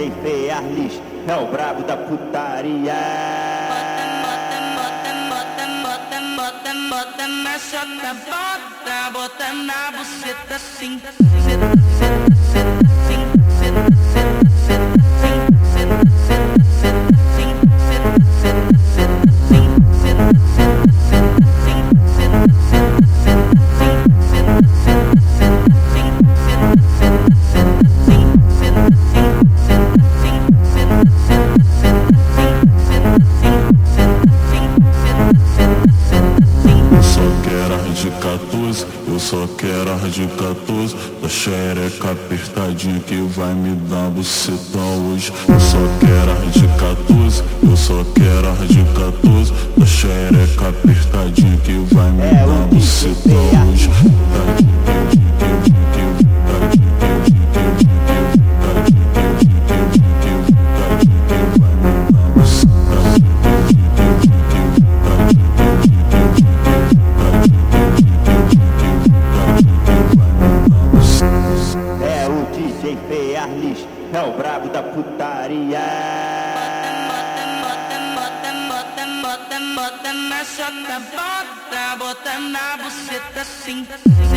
DJ Fearlis é o brabo da putaria. Bota na chota, bota na buceta assim. Eu só quero ar de 14, da xereca apertadinha que vai me dar bucetão hoje. Eu só quero ar de 14, eu só quero ar de 14, da xereca apertadinha que vai me dar bucetão hoje. Fearlis é o brabo da putaria. Bota na chota, bota na buceta assim.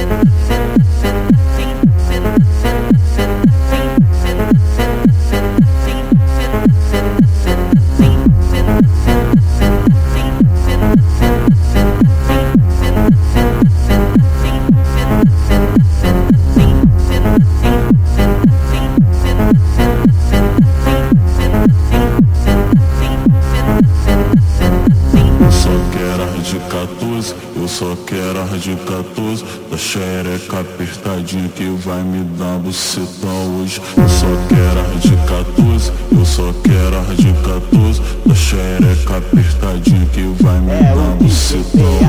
Eu só quero ar de 14, da xereca apertadinha que vai me dar bucetão hoje. Eu só quero ar de 14, eu só quero ar de 14, da xereca apertadinha que vai me dar bucetão.